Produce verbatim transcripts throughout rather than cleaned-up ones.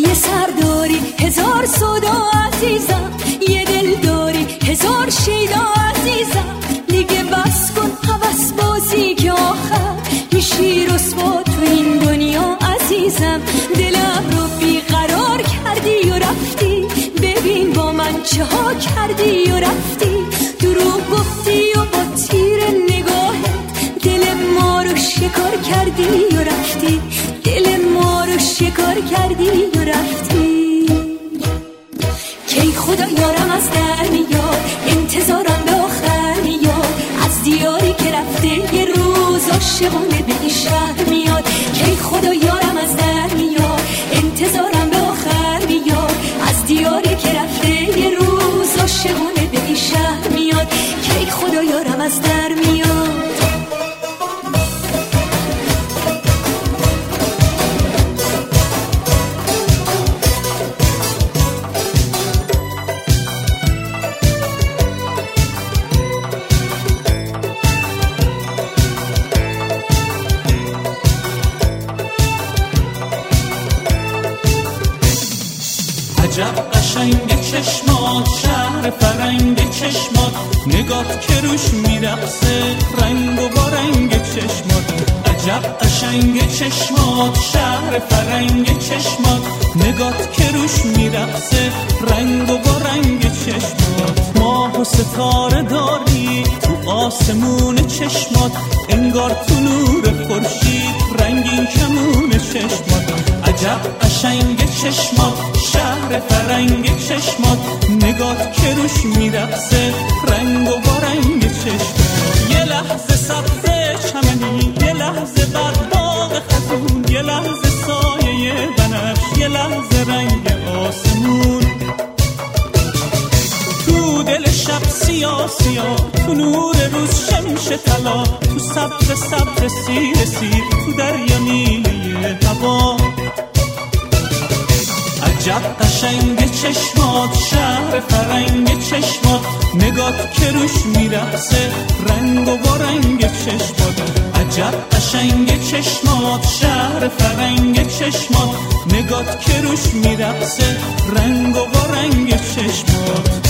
یه سر داری هزار صدا عزیزم، یه دل داری هزار شیدا عزیزم. دیگه بس کن هوس بازی که آخر میشی رسوا تو این دنیا عزیزم. دلم رو بیقرار کردی و رفتی، ببین با من چه ها کردی و رفتی. دروغ گفتی و با تیر نگاهت دل ما رو شکار کردی و رفتی، دل ما رو شکار کردی و رفتی. کی خدا یارم از در میاد، انتظارم به آخر میاد. از دیاری که رفته یه روز عاشقانه به این شهر میاد. کی خدا یارم از در میاد، انتظارم به آخر میاد. از دیاری که رفته یه روز عاشقانه به این شهر میاد. کی خدا یارم از در میاد. عجب قشنگ چشمات، شهر فرنگ چشمات، نگات که روش میرقصه رنگ و با رنگ چشمات. عجب قشنگ چشمات، شهر فرنگ چشمات، نگات که روش میرقصه رنگ و با رنگ چشمات. ماه و ستاره داری تو آسمون چشمات، انگار تو نور خورشید رنگین کمون چشمات. عجب قشنگ چشمات، شهر فرنگ چشمات، نگات که روش میرقصه رنگ و با رنگ چشمات. یه لحظه سبز چمنی، یه لحظه بعد باغ خزون، یه لحظه سایه بنفش، یه لحظه رنگ آسمون. تو دل شب سیاه سیاه، تو نور روز شمش طلا، تو سبز سبز سیر سیر، تو دریا نیلی هوا. عجب قشنگ چشمات، شهر فرنگ چشمات، نگات که روش میرقصه رنگ و با رنگ چشمات. عجب قشنگ چشمات، شهر فرنگ چشمات، نگات که روش میرقصه رنگ و با رنگ چشمات.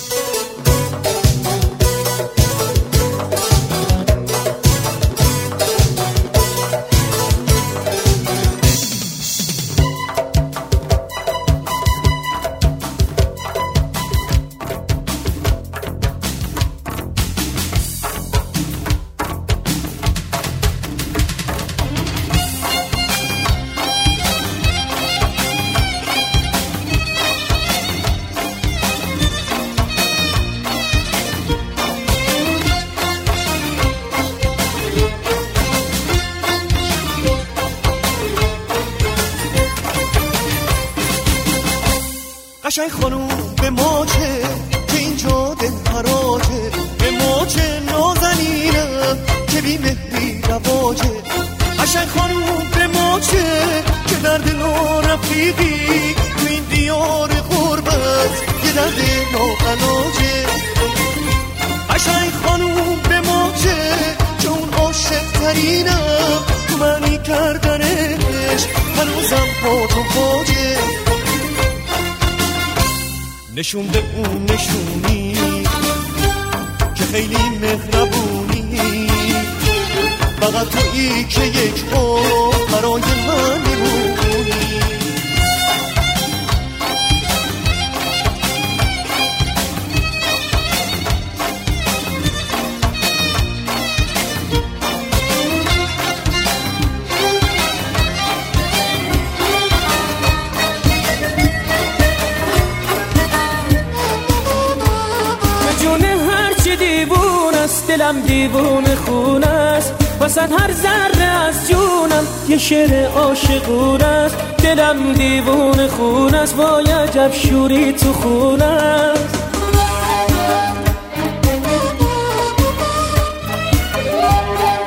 قشنگ خانوم به ما چه که اینجا دل حراجه، به ما چه نازنینم که بی مهری رواجه. قشنگ خانوم به ما چه که درد نارفیقی تو این دیار غربت یه درد ناعلاجه. قشنگ خانوم به ما چه که اون عاشق ترینم تو معنی کردنش هنوزم با تو باجه. نشون به اون نشونی که خیلی مهربونی، فقط تویی که یک بار برای من میمونی. دلم دیوونه خونه است، واسه هر ذره از جونم یه شعر عاشقونه است. دلم دیوونه خونه است، وای عجب شوری تو خونه است.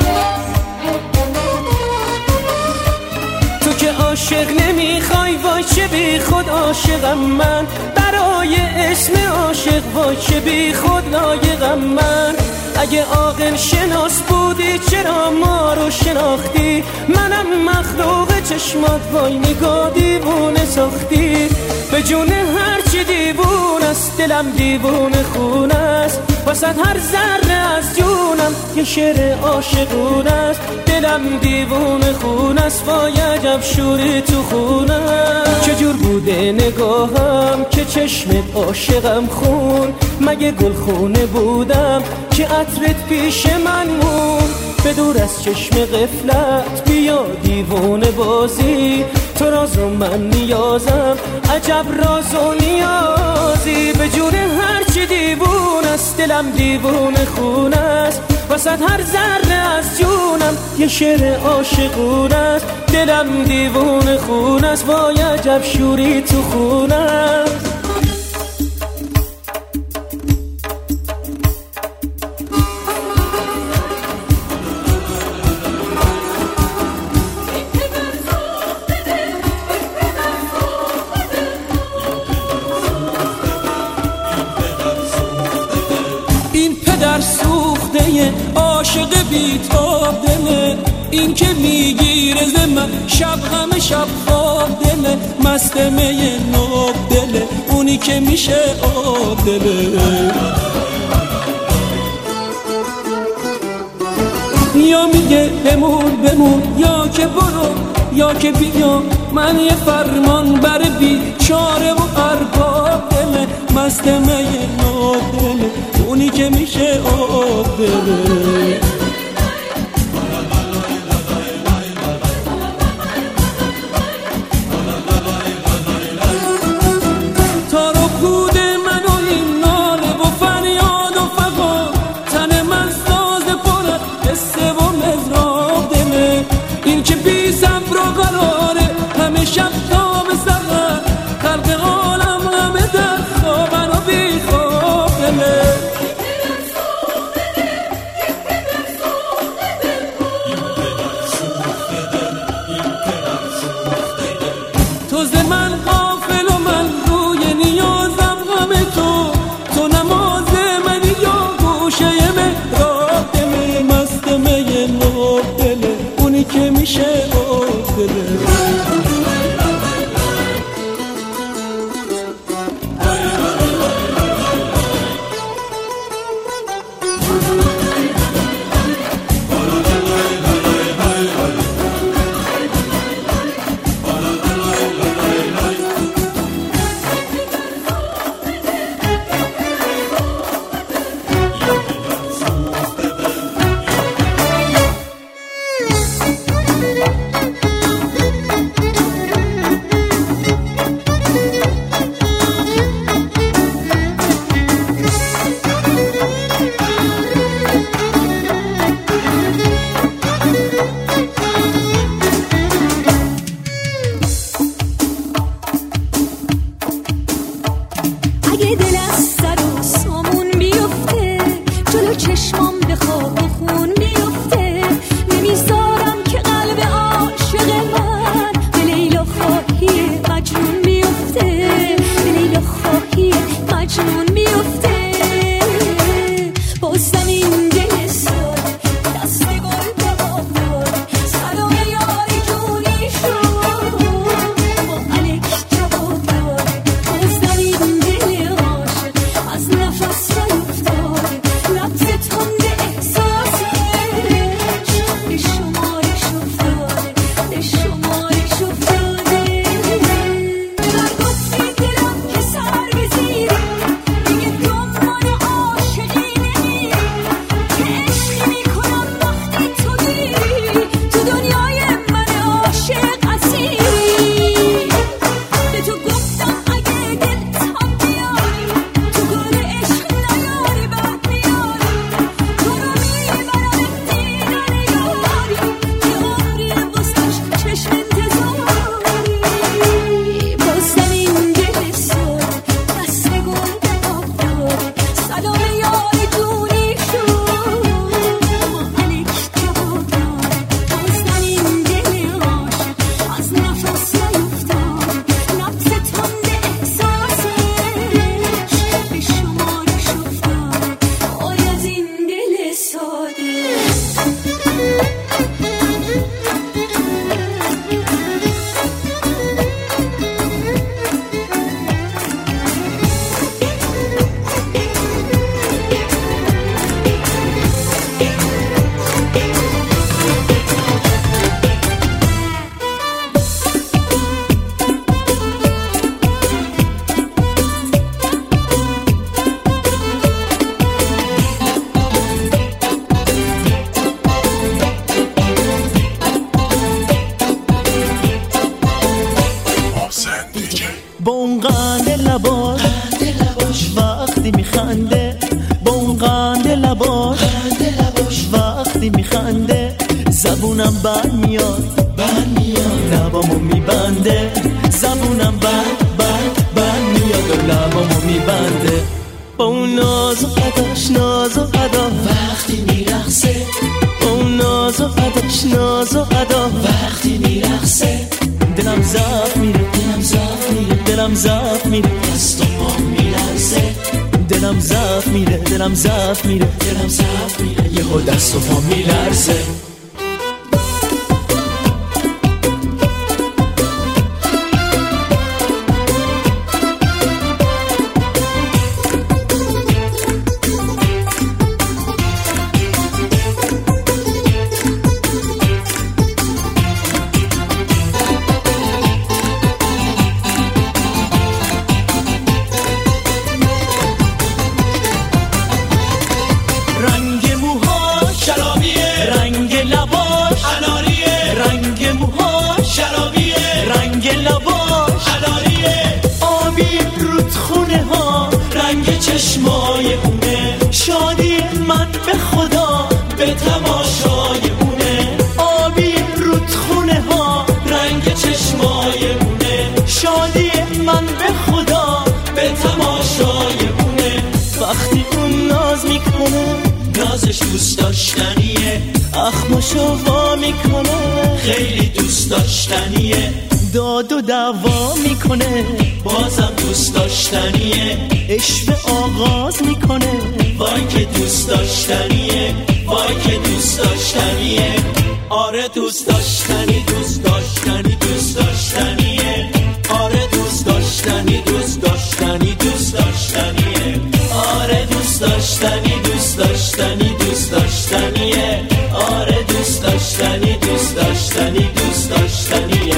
تو که عاشق نمیخوای، وای چه بی خود عاشقم من، برای اسم عاشق وای چه بی خود لایقم من. اگه عاقل شناس بودی چرا ما رو شناختی، منم مخلوق چشمات وای نگاه دیوونه ساختی. به جون هرچی دیوون است دلم دیوون خون است، واسه هر ذره از جونم یه شعر عاشقون است. دلم دیوون خون است وای عجب شوری تو خونم. چجور بوده نگاهم که چشمت عاشقم خون، مگه گل خونه بودم که عطرت پیش من مون. به دور از چشم غفلت بیا دیوونه بازی، تو راز و من نیازم عجب راز و نیازی. به جون هرچی دیوون است دلم دیوون خون است، واسه هر ذره از جونم یه شعر عاشقون است. دلم دیوون خون است وای عجب شوری تو خونم. عاشق بیتاب دله، این که میگیره ز من شب همه شب خواب دله. مستمه ناب دله، اونی که میشه آب دله. یا میگه بمون بمون یا که برو یا که بیا، من یه فرمان بر بیچاره و ارباب دله. مستمه ناب دله، اونی که میشه آب دله. تارو کود من و این ناله و فریاد و فقا، تن من ساز پرد قصه و مزراب دله. این که بی صبر و قراره همه شب تا به سحر، خلق عالم همه در خوابن و بی خواب دله. تو ز من غافل و من روی نیازم غم تو، تو نماز منی یا گوشه محراب دله. مستمه ناب دله، اونی که میشه آب دله. با اون قند لباش وقتی میخنده، با اون قند لباش وقتی میخنده زبونم بند میاد بند میاد لبامو میبنده، زبونم بند بند بند میاد و لبامو میبنده. با اون ناز و اداش ناز و ادا وقتی میرقصه، با اون ناز و اداش ناز و ادا وقتی میرقصه دلم زف میره دلم زف میره دلم زف میره دست و پام میلرزه، دلم زف میره دلم زف میره دلم زف میره یهو دست و پام میلرزه. چشمای اونه شادی من به خدا به تماشای اونه، آبی رود خونه ها رنگ چشمای اونه شادی من به خدا به تماشای اونه. وقتی اون ناز میکنه نازش دوست داشتنیه، اخماشو وا میکنه خیلی دوست داشتنیه، داد و دعوا میکنه بازم دوست داشتنیه، عشق آغاز میکنه وای که دوست داشتنیه وای که دوست داشتنیه. آره دوست داشتنی دوست داشتنی دوست داشتنیه، آره دوست داشتنی دوست داشتنی دوست داشتنیه، آره دوست داشتنی دوست داشتنی دوست داشتنیه، آره دوست داشتنی دوست داشتنی دوست داشتنیه.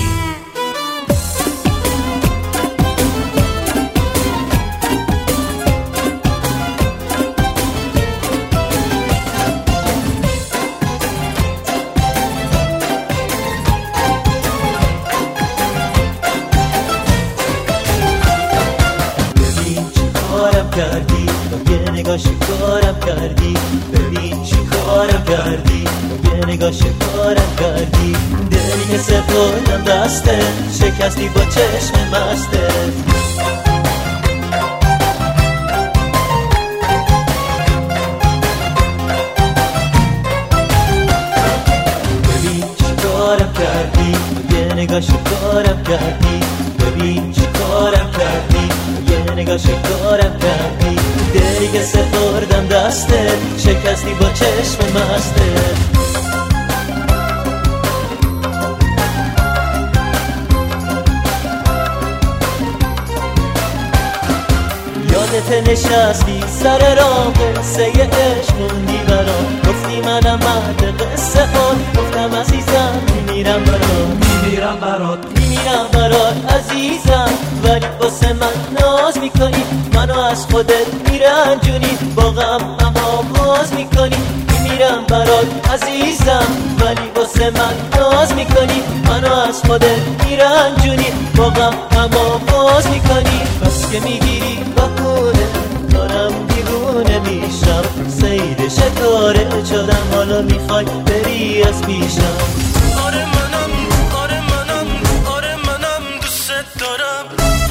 کردی یه نگاه شکارم کردی، ببین چی کارم کردی یه نگاه شکارم کردی، دلی که سپردم دسته شکستی با چشم مسته. ببین چی کارم کردی یه نگاه شکارم کردی، ببین چی کارم کردی یه نگاه شکارم کردی، دلی که سپردم دسته شکستی با چشم مسته. یادت نشستی سر راه قصه عشق موندی برام، گفتی منم مرد قصه ها، گفتم عزیزم میمیرم برات میمیرم برات میمیرم برات عزیزم، ولی واسه من ناز میکنی منو از خودت میرنجونی، با غم اما باز میکنی میمیرم برات عزیزم، ولی واسه من ناز میکنی منو از خودت میرنجونی، با غم اما باز میکنی. بس که میگیری با خونه دارم دیوونه میشم، سید شکاره شدم حالا میخوای بری از پیشم. آره منم آره منم آره منم دوست دارم.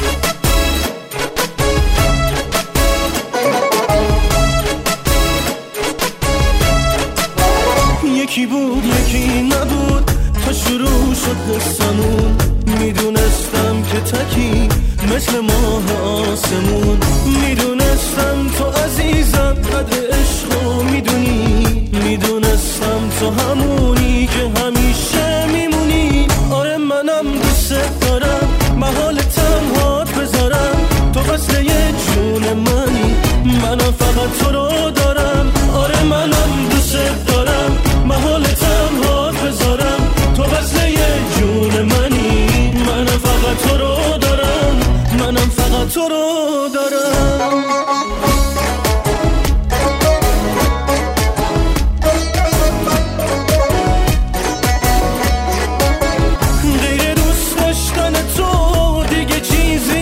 یکی بود یکی نبود تا شروع شد قصمون، میدونستم که تکی مثل ماه آسمون، میدونستم تو عزیزم قدر عشقو میدونی، میدونستم تو همونی که همیشه میمونی. آره منم دوست دارم محال تنهات بذارم، تو وصله جون منی منم فقط تو رو دارم. آره منم دوست دارم محال تنهات بذارم، تو وصله جون منی منم فقط تو رو دارم، منم فقط تو رو دارم. غیر دوست داشتن تو دیگه چیزی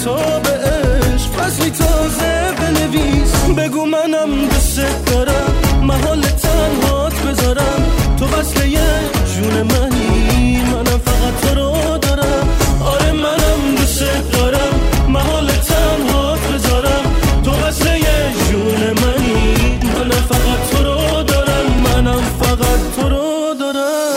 کتاب عشق فصلی تازه بنویس، بگو منم دوست دارم، محال تنهات بذارم، تو وصله جون منی، منم فقط تو رو دارم. آره منم دوست دارم، محال تنهات بذارم، تو وصله جون منی، منم فقط تو رو دارم، منم فقط تو رو دارم.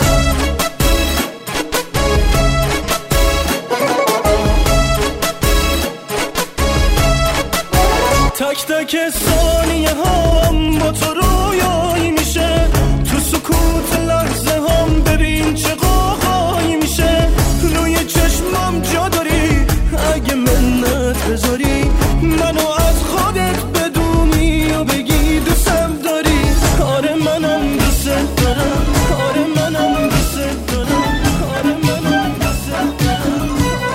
تک تک ثانیه هم با تو رویایی میشه، تو سکوت لحظه هم ببین چه قاقایی میشه، روی چشمم جا داری اگه منت بذاری، منو از خودت بدونی و بگی دوستم داری. آره منم دوست دارم، آره منم دوست دارم، آره منم دوست دارم.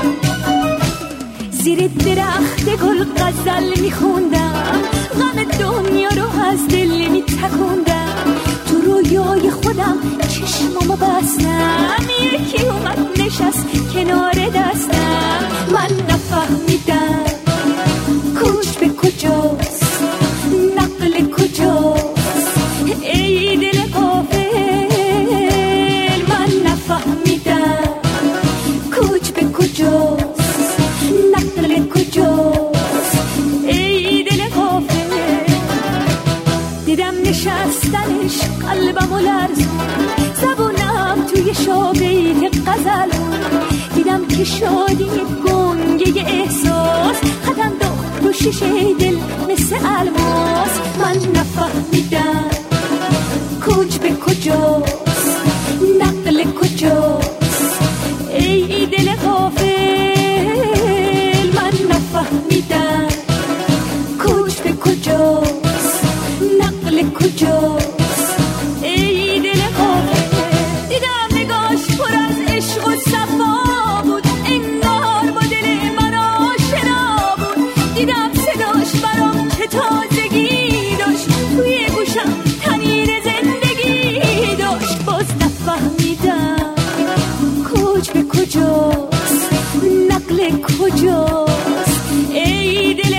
زیر درخت گل غزل میخوندم، غم دنیا رو از دل میتکوندم، تو رویای خودم چشمامو بستم، یکی اومد نشست کنار دستم، من نفهمیدم کوچ به کجاست، نقل کجاست، ای دل غافل، من نفهمیدم کوچ به کجاست، نقل کجاست، ای دل غافل. دیدم نشستنش قلبمو لرزون، زبونم توی شابه غزل، دیدم که شادی گنگه احساس، خط انداخت رو شیشه دل مثل الماس، من نفهمیدم کوچ به کجاست، نقل کجاست، ای دل غافل، من نفهمیدم کوچ به کجاست، نقل کجاست، ای دل غافل. دیدم نگاش پر از عشق و صفا بود، انگار با دل من آشنا بود، دیدم صداش برام چه تازگی داشت، توی گوشم تنیر زندگی داشت، باز نفهمیدم کوچ به کجاست، نقل کجاست، ای دل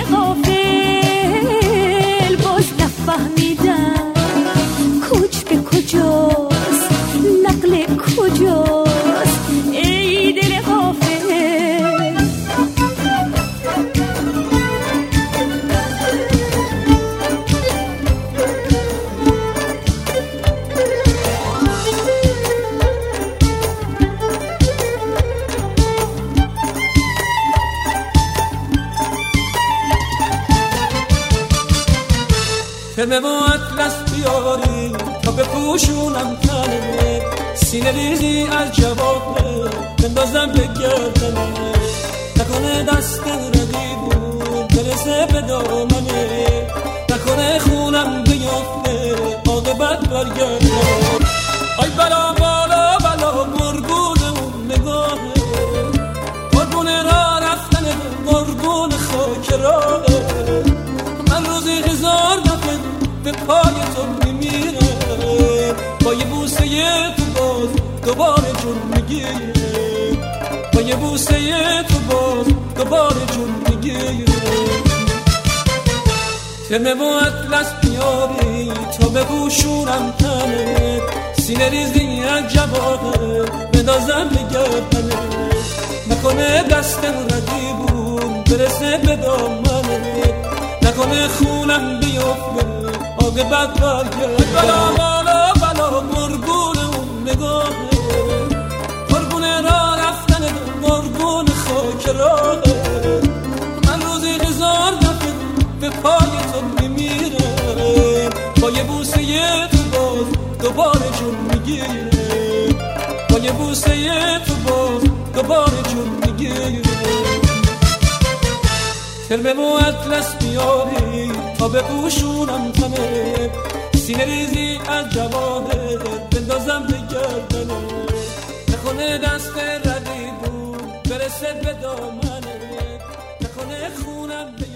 غافل، باز نفهمیدم کوچ به کجاست، نقل کجاست، ای دل غافل. تمه و اطلس بیاری تا بپوشونم تنه، سینه ریزی از جوابه بندازم به گردنه، نکنه دست ردیبون برسه به دامنه، نکنه خونم بیفته عاقبت برگرده. آی بلا بالا بلا مرگون اون نگاهه، قربون را رفتن قربون خاک راهه، من روزی هزار دفعه به پای تو میمیره، با یه بوسه تو باز دوباره جون میگیره، با یه بوسه تو باز دوباره جون میگیره. تمه و اطلس بیاری تا بپوشونم تنه، سینه ریزی از جوابه بندازم به گردنه، نکنه دست ردیبون برسه به دامنه، نکنه خونم بیفته عاقبت برگرده. بلا بالا بلا مرگون اون نگاهه، قربون را رفتن قربون خاک راهه، من روزی هزار دفعه به پای تو میمیره، با یه بوسه تو باز دوباره جون میگیره، با یه بوسه تو باز دوباره جون میگیره. ترمه و اطلس بیاری تا بپوشونم تنه، سینه ریزی از جواهر بندازم به گردنه، نکنه دست ردیبون برسه به دامنه، نکنه خونم به